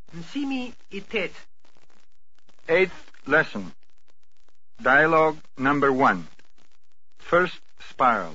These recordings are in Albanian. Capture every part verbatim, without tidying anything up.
Mësimi I tetë. Eighth lesson. Dialogue number one. First spiral.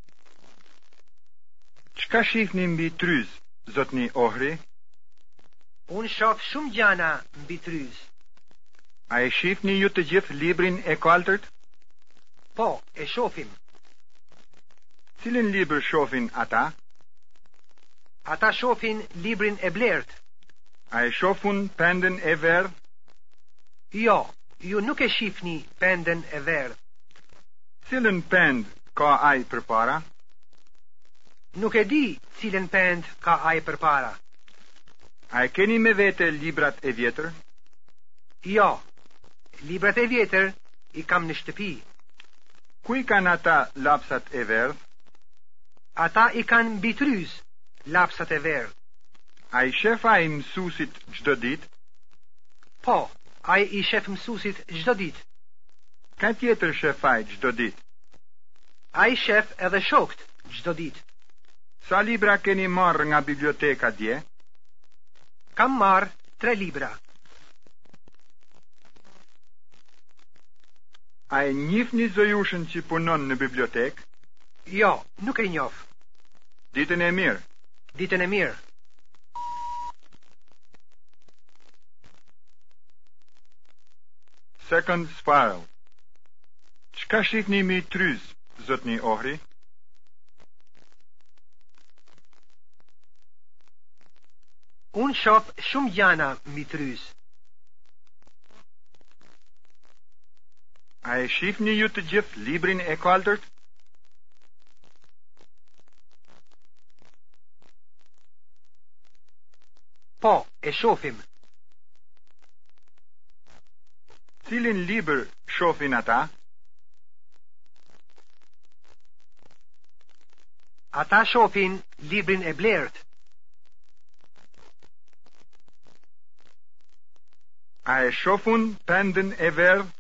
Çka shihni mbi tryz, zotni Ohri? Unë shoh shumë gjana mbi tryz. A e shihni ju të gjithë librin e kaltërt? Po, e shohim. Cilin libër shohin ata? Ata shohin librin e blertë. A e shohun pendën e verdhë? Jo, ju nuk e shihni pendën e verdhë. Cilën pend ka ai përpara? Nuk e di cilën pend ka ai përpara. A e keni me vete librat e vjetër? Jo, librat e vjetër I kam në shtëpi. Ku I kanë ata lapsat e verdhë? Ata I kanë mbi tryz, lapsat e verdhë. A I shef ai mësusit çdo ditë? Po, ai I shef mësusit çdo ditë. Ka tjetër shef ai çdo ditë? Ai shef edhe shokët çdo ditë. Sa libra keni marrë nga biblioteka dje? Kam marrë tre libra. A e njihni zojushën që punon në bibliotekë? Jo, nuk e njoh. Ditën e mirë. Ditën e mirë. Second spiral. Çka shihni mbi tryz, zotni Ohri? Unë shoh shumë gjana mbi tryz. A e shihni ju të gjithë librin e kaltërt? Po, e shohim. Cilin libër shohin ata? Ata shohin librin e blertë. A e shohun pendën e verdhë?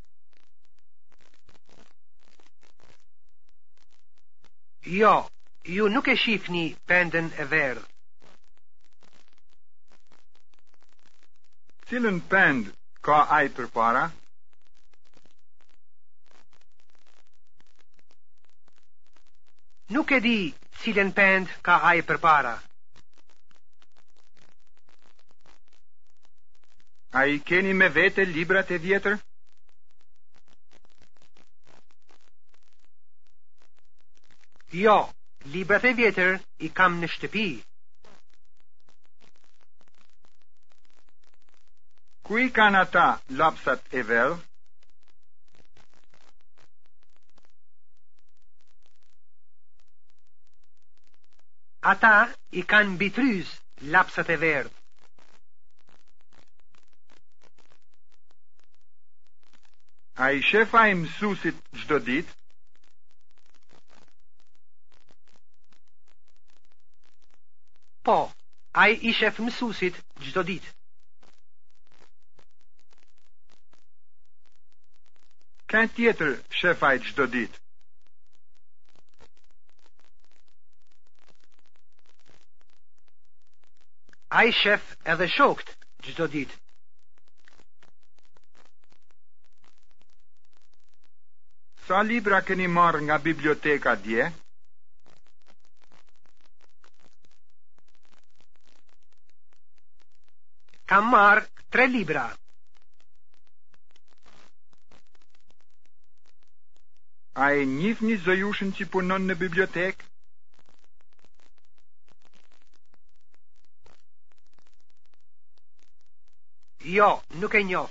Jo, ju nuk e shihni pendën e verdhë. Cilën pend ka ai përpara? Nuk e di cilën pend ka ai përpara. A I keni me vete librat e vjetër? Jo, librat e vjetër I kam në shtëpi. Ku I kanë ata lapsat e verdhë? Ata I kanë mbi tryz, lapsat e verdhë. A I shef ai mësusit çdo ditë? Po, ai I shef mësusit çdo ditë. Ka tjetër shef ai çdo ditë? Ai shef edhe shokët çdo ditë. Sa libra keni marrë nga biblioteka dje? Kam marrë tre libra. A e njihni zojushën që punon në bibliotekë? Jo, nuk e njoh.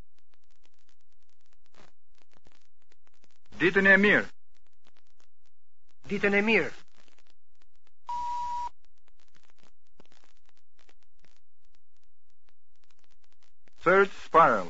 Ditën e mirë. Ditën e mirë. Third spiral.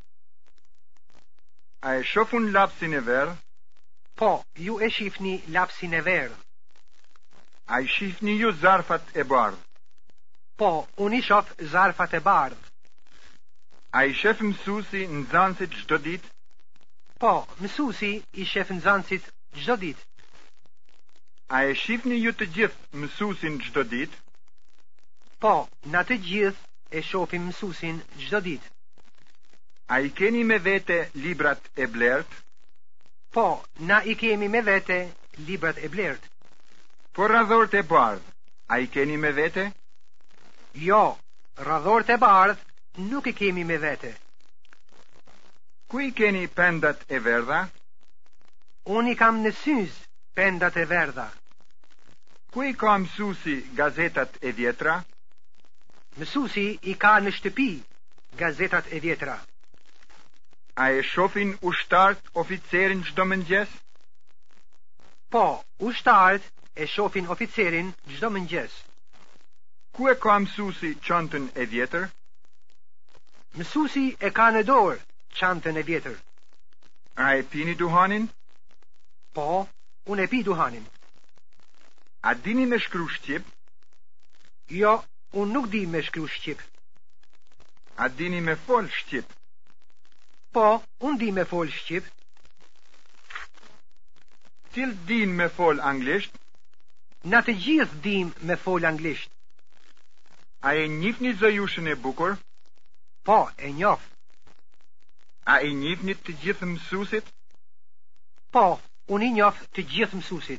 A e shohun lapsin e verdhë? Po, ju e shihni lapsin e verdhë. A I shihni ju zarfat e bardhë? Po, unë I shoh zarfat e bardhë. A I shef mësusi nxënësit çdo ditë? Po, mësuesi I shef nxënësit çdo ditë. A e shihni ju të gjithë mësuesin çdo ditë? Po, në të gjithë e shohim mësuesin çdo ditë. A i keni me vete librat e blert? Po, na i kemi me vete librat e blert. Por radhort e bardh, a i keni me vete? Jo, radhort e bardh nuk i kemi me vete. Ku i keni pendat e verdha? Unë i kam në syz pendat e verdha. Ku i ka mësuesi gazetat e vjetra? Mësuesi i ka në shtëpi gazetat e vjetra. A e shofin ushtart oficerin çdo mëngjes? Po, ushtarët e shohin oficerin çdo mëngjes. Ku e ka mësuesi çantën e vjetër? Mësuesi e ka në dorë çantën e vjetër. A e pini duhanin? Po, unë e pi duhanin. A dini me shkru shqip? Jo, unë nuk di me shkru shqip. A dini me fol shqip? Po, unë di me fol shqip. Cil din me fol anglisht? Na të gjithë dim me fol anglisht. A e njihni zojushën e bukur? Po, e njoh. A e njihni të gjithë mësuesit? Po, unë i njoh të gjithë mësuesit.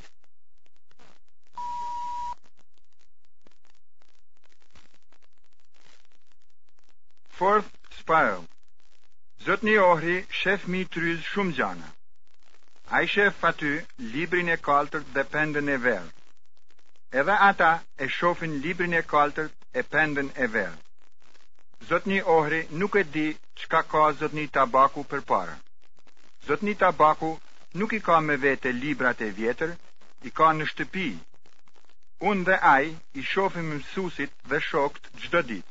Fourth spiral. Zotni Ohri shef mi tryz shumë gjana. A i shef aty librin e kaltërt dhe pendën e verdh. Edhe ata e shofin librin e kaltërt e pendën e verdh. Zotni Ohri nuk e di çka ka zotni Tabaku përpara. Zotni Tabaku nuk i ka me vete librat e vjetër, i ka në shtëpi. Unë dhe ai i shofim mësuesit dhe shokët çdo ditë.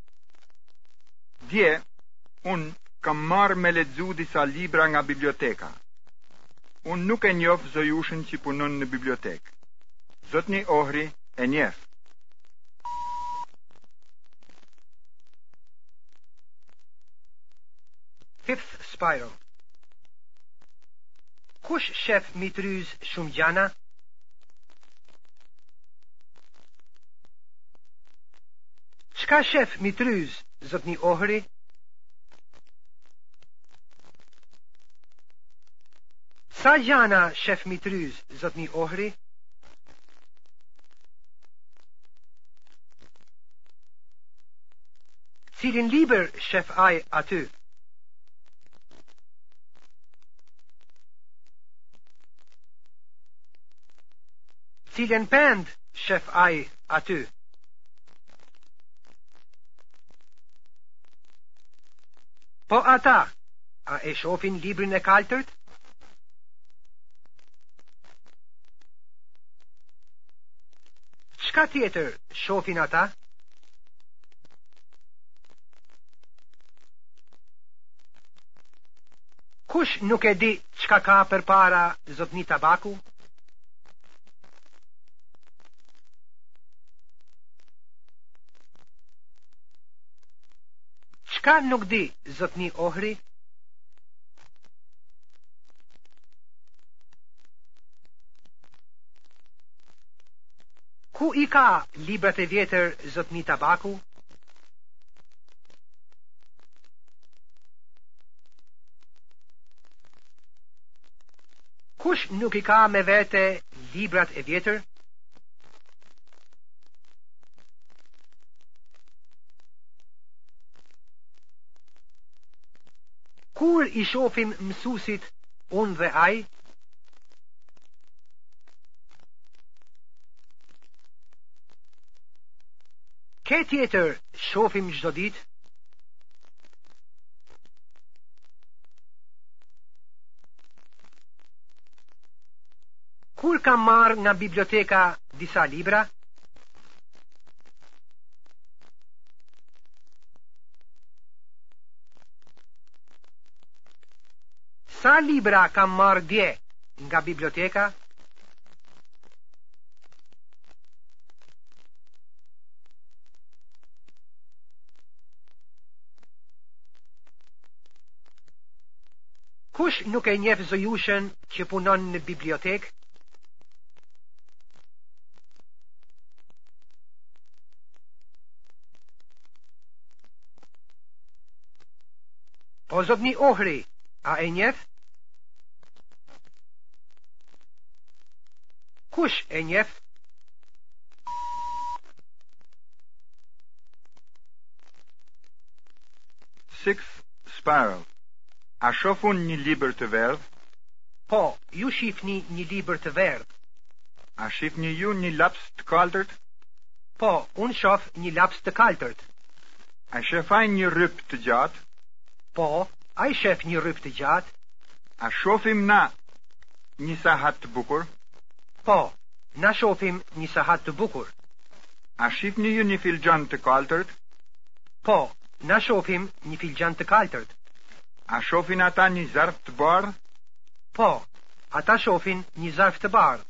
Dje, unë kam marrë me lexu disa libra nga biblioteka. Unë nuk e njoh zojushën që punon në bibliotekë. Zotni Ohri e njeh. Fifth spiral. Kush shef mi tryz shumë gjana? Çka shef mi tryz, zotni Ohri? Sa gjana shef mi tryz, zotni Ohri? Cilin libër shef ai aty? Cilin pend shef ai aty? Po ata, a e shofin librin e kaltërt? Çka tjetër shofin ata? Kush nuk e di çka ka përpara zotni Tabaku? Çka nuk di zotni Ohri? Ku i ka librat e vjetër zotni Tabaku? Kush nuk i ka me vete librat e vjetër? Kur i shofim mësuesit unë dhe ai? Ke tjetër shofim çdo ditë? Kur kam marrë nga biblioteka disa libra? Sa libra kam marrë dje nga biblioteka? Kush nuk e njeh zojushën që punon në bibliotekë? O zotni Ohri, a e njeh? Kush e njeh? Sixth spiral. A shofun një libër të verdh? Po, ju shifni një libër të verdh. A shifni ju një laps të kaltërt? Po, unë shof një laps të kaltërt. A shefaj një rryp të gjatë? Po, a i shef një rryp të gjatë? A shofim na një sahat të bukur? Po, na shofim një sahat të bukur. A shifni ju një filxhan të kaltërt? Po, na shofim një filxhan të kaltërt. A shofin ata një zarf të bardhë? Po, ata shofin një zarf të bardhë.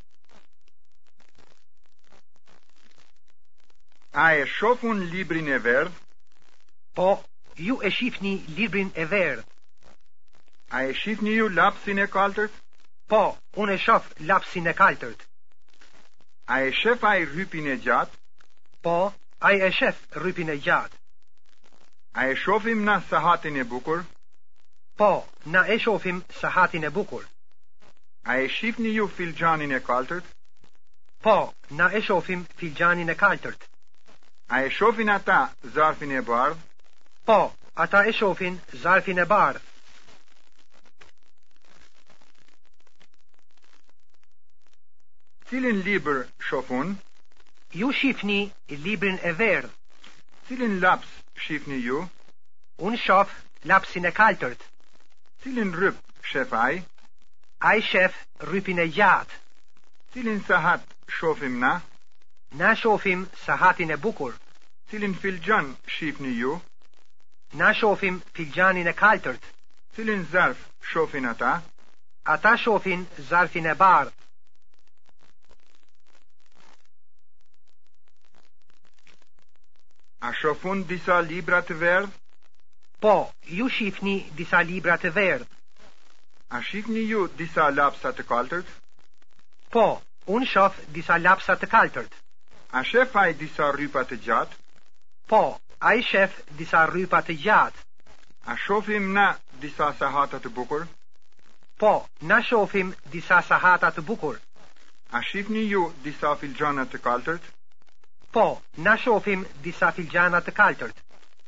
A e shofun librin e verdh? Po, ju e shifni librin e verdh. A e shifni ju lapsin e kaltërt? Po, unë e shof lapsin e kaltërt. A e shef ai rrypin e gjatë? Po, a e shef rrypin e gjatë. A e shofim na sahatin e bukur? Po, na e shofim sahatin e bukur. A e shifni ju filxhanin e kaltërt? Po, na e shofim filxhanin e kaltërt. A e shofin ata zarfin e bardhë? Po, ata e shofin zarfin e bardhë. Cilin libër shofun? Ju shifni librin e verdh. Cilin laps shifni ju? Unë shof lapsin e kaltërt. Cilin rryp shef ai? Ai shef rrypin e gjatë. Cilin sahat shofim na? Na shofim sahatin e bukur. Cilin filxhan shifni ju? Na shofim filxhanin e kaltërt. Cilin zarf shofin ata? Ata shofin zarfin e bardhë. A shofun disa libra të verdh? Po, ju shifni disa libra të verdh. A shifni ju disa lapsa të kaltërt? Po, unë shof disa lapsa të kaltërt. A shef ai disa rrypa të gjatë? Po, a i shef disa rrypa të gjatë. A shofim na disa sahata të bukur? Po, na shofim disa sahata të bukur. A shifni ju disa filxhana të kaltërt? Po, na shofim disa filxhana të kaltërt.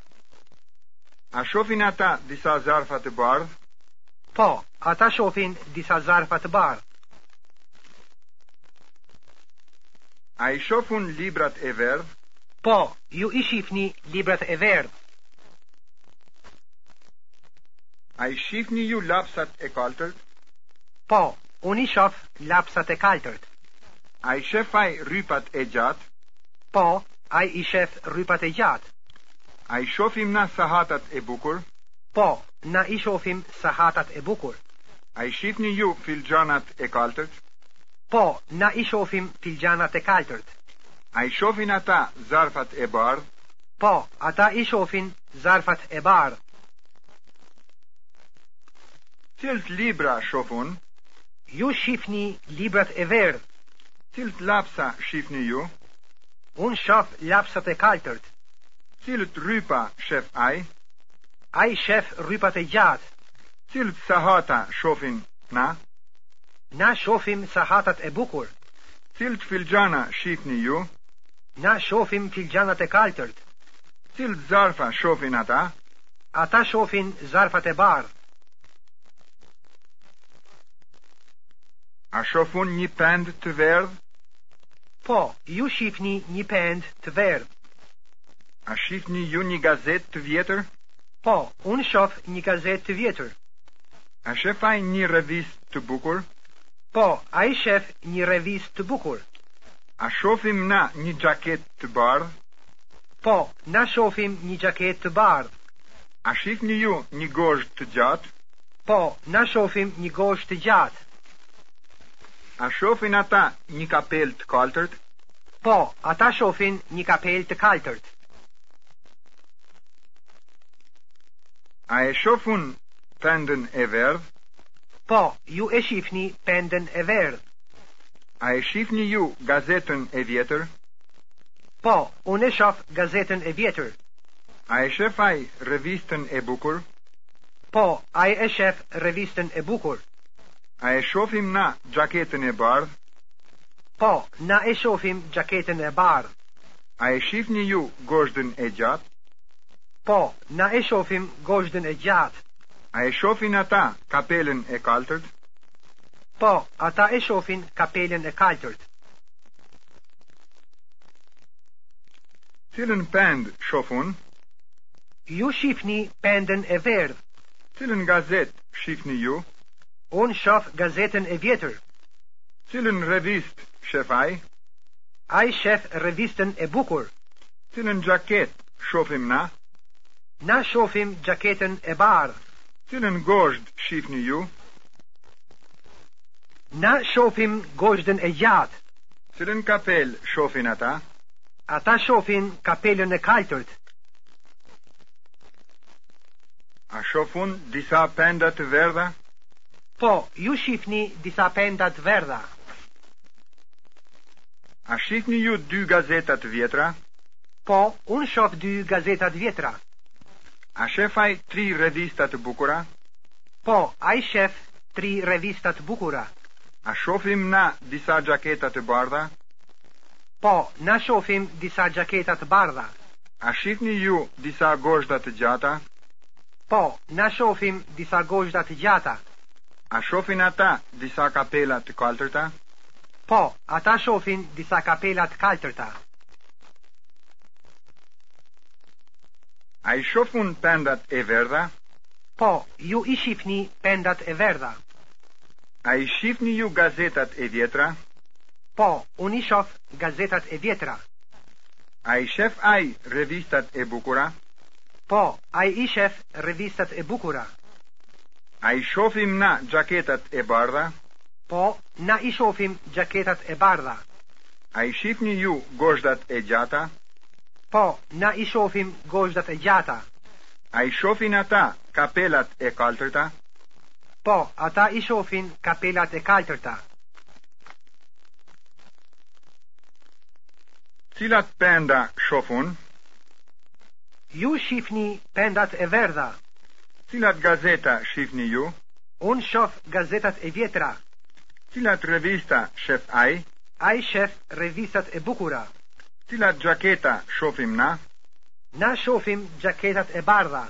A shofin ata disa zarfa të bardhë? Po, ata shofin disa zarfa të bardhë. A i shofun librat e verdh? Po, ju i shifni librat e verdh. A i shifni ju lapsat e kaltërt? Po, unë i shof lapsat e kaltërt. A i shefaj rrypat e gjatë? Po, a i shef rrypat e gjatë. A i shofim na sahatat e bukur? Po, na i shofim sahatat e bukur. A i shifni ju filxhanat e kaltërt? Po, na i shofim filxhanat e kaltërt. A i shofin ata zarfat e bardhë? Po, ata i shofin zarfat e bardhë. Cilt libra shofun? Ju shifni librat e verdh. Cilt lapsa shifni ju? Unë shof lapsat e kaltërt. Cilt rrypa shef ai? Ai shef rrypat e gjatë. Cilt sahata shofin na? Na shofim sahatat e bukur. Cilt filxhana shifni ju? Na shofim filxhanat e kaltërt. Cilt zarfa shofin ata? Ata shofin zarfat e bardhë. A shofun një pend të verdh? Po, ju shifni një pend të verdh. A shifni ju një gazet të vjetër? Po, unë shof një gazet të vjetër. A shefaj një revist të bukur? Po, a i shef një revist të bukur. A shofim na një gjaket të bardhë? Po, na shofim një gjaket të bardhë. A shifni ju një gozhë të gjatë? Po, na shofim një gozhë të gjatë. A shofin ata një kapel të kaltërt? Po, ata shofin një kapel të kaltërt. A e shofun pendën e verdh? Po, ju e shifni pendën e verdh. A e shifni ju gazetën e vjetër? Po, unë e shof gazetën e vjetër. A e shefaj revistën e bukur? Po, a e shef revistën e bukur? A e shohim na gjaketën e bardhë? Po, na e shohim gjaketën e bardhë. A e shihni ju goshdën e gjatë? Po, na e shohim goshdën e gjatë. A e shohin ata kapelen e kaltërt? Po, ata e shohin kapelen e kaltërt. Cilën pend shohun? Ju shifni pendën e verdhë. Cilën gazet shihni ju? Unë shoh gazetën e vjetër. Cilën revist shef ai? Ai shef revistën e bukur. Cilën gjaket shohim na? Na shohim gjaketën e bardhë. Cilën goshdë shihni ju? Na shohim goshdën e gjatë. Cilën kapel shohin ata? Ata shohin kapelën e kaltërt. A shohun disa penda të verdha? Po, ju shifni disa penda të verdha. A shihni ju dy gazeta të vjetra? Po, unë shoh dy gazeta të vjetra. A shef ai tri revista të bukura? Po, ai shef tri revista të bukura. A shohim na disa gjaketa të bardha? Po, na shohim disa gjaketa të bardha. A shihni ju disa goshda të gjata? Po, na shohim disa goshda të gjata. A shohin ata disa kapela të kaltërta? Po, ata shohin disa kapela të kaltërta. A i shohun pendat e verdha? Po, ju i shifni pendat e verdha. A i shihni ju gazetat e vjetra? Po, unë i shoh gazetat e vjetra. A i shef ai revistat e bukura? Po, ai i shef revistat e bukura. A i shohim na gjaketat e bardha? Po, na i shohim gjaketat e bardha. A i shihni ju goshdat e gjata? Po, na i shohim goshdat e gjata. A i shohin ata kapelat e kaltërta? Po, ata i shohin kapelat e kaltërta. Cilat penda shohun? Ju shifni pendat e verdha. Cilat gazeta shihni ju? Unë shoh gazetat e vjetra. Cilat revista shef ai? Ai shef revistat e bukura. Cilat gjaketa shohim na? Na shohim gjaketat e bardha.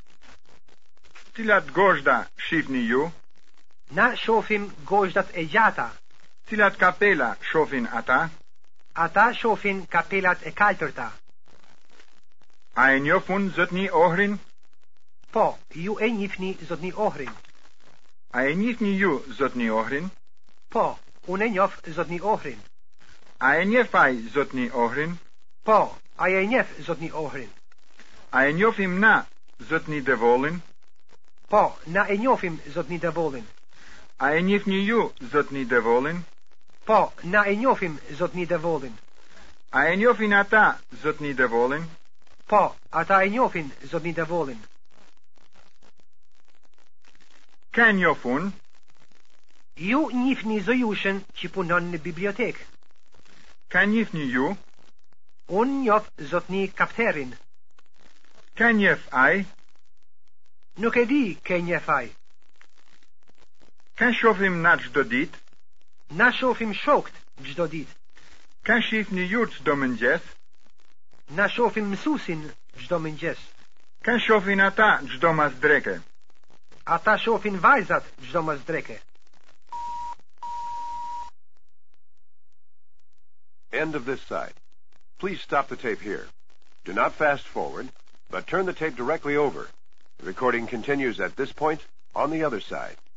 Cilat goshda shihni ju? Na shohim goshdat e gjata. Cilat kapela shohin ata? Ata shohin kapelat e kaltërta. A e njohun zotni Ohrin? Po, ju e njihni zotni Ohrin. A e njihni ju zotni Ohrin? Po, unë e njoh zotni Ohrin. A e njeh ai zotni Ohrin? Po, ai e njeh zotni Ohrin. A e njohim na zotni Devollin? Po, na e njohim zotni Devollin. A e njihni ju zotni Devollin? Po, na e njohim zotni Devollin. A e njohin ata zotni Devollin? Po, ata e njohin zotni Devollin. Ka njohun? Ju njihni zojushën që punon në bibliotekë. Ka njihni ju? Unë njoh zotni Kafterin. Ka njeh ai? Nuk e di ke njeh ai. Ka shohim na çdo ditë? Na shohim shokët çdo ditë. Ka shihni ju çdo mëngjes? Na shohim mësuesin çdo mëngjes. Ka shohin ata çdo masdreke? Ata shohin vajzat çdo masdreke. End of this side. Please stop the tape here. Do not fast forward, but turn the tape directly over. The recording continues at this point on the other side.